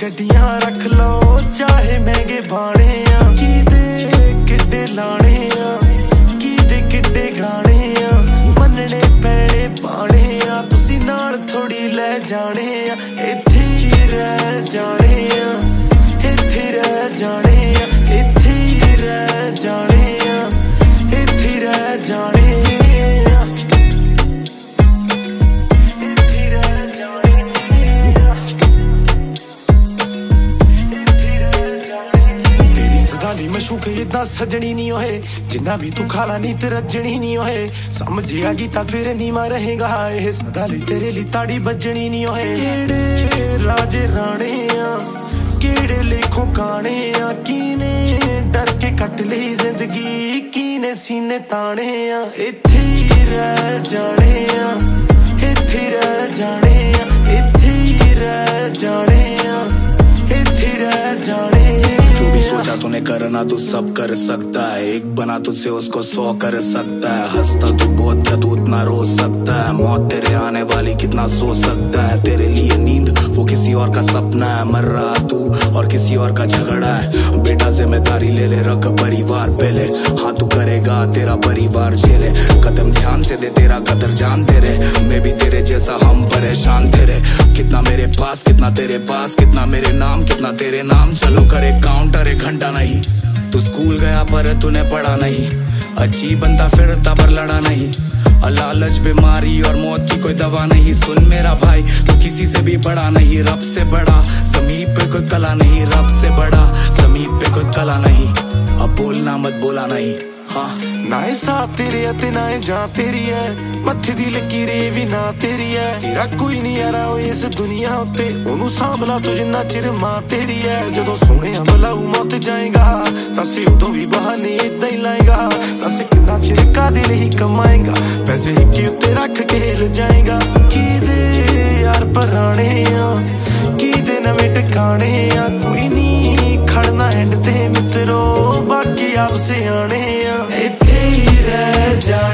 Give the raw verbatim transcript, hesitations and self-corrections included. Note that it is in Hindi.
गड्डियां रख लो चाहे महंगे बाणे आ की दे किड्डे लाने आ की दे किड्डे गाने आ मनने पैणे पाने आ तुसी नाल थोड़ी ले जाने आ इत्थे ही रह जाने आ इत्थे रह जाने आ इत्थे ही रह जाने आ इत्थे रह जाने मशूक इदा सजनी नहीं होए जिन्ना भी तू खाला नी ते रजनी नहीं होए समझ आ गई ता फिर नी मा रहेगा ए सदाली तेरे ली ताड़ी बजनी नहीं होए केड़े राजे राणे आ केड़े लेखों काने आ कीने डर के कट ली जिंदगी कीने सीने ताने आ इत्थे ही रह जाने आ इत्थे रह जाने आ इत्थे ही रह जाने आ इत्थे रह जाने जो भी सोचा तूने करना तू सब कर सकता है एक बना तुझसे उसको सौ कर सकता है हंसता तू बहुत क्या तू उतना रो सकता है मौत तेरे आने वाली कितना सो सकता है तेरे लिए नींद वो किसी और का सपना है मर रहा तू और किसी और का झगड़ा है बेटा जिम्मेदारी ले ले रख परिवार पहले हाँ तू करेगा तेरा परिवार झेले कदम ध्यान से दे तेरा कदर जान तेरे मैं भी तेरे जैसा हम परेशान तेरे कितना मेरे पास कितना तेरे पास कितना मेरे नाम कितना तेरे नाम चलो करे काउंटर एक घंटा नहीं तू स्कूल गया पर तूने पढ़ा नहीं अच्छी बनता फिरता पर लड़ा नहीं लालच बीमारी और मौत की कोई दवा नहीं सुन मेरा भाई तू किसी से भी बड़ा नहीं रब से बड़ा समीप पे कोई कला नहीं रब से बड़ा समीप पे कोई कला नहीं अब बोलना मत बोला नहीं हाँ ना साथ तेरे अते ना जान तेरी है मत्थे दी लकीरे भी ना तेरी है तेरा कोई नहीं यारा इस दुनिया उत्ते ओनू सांभला तू जिन्ना चिर मां तेरी है जदों सोहणे भला मौत जाएगा दस उदों भी बहाने इदां ही लाएगा दस किन्ना चिर कादे लई कमाएगा पैसे हिक्के उत्ते रख के हिल जाएगा की दे यार पराने आ की दे नवें टिकाने आ कोई नहीं खड़ना एंड ते मित्रो बाकी आप सियाने आ इत्थे ही रह जाने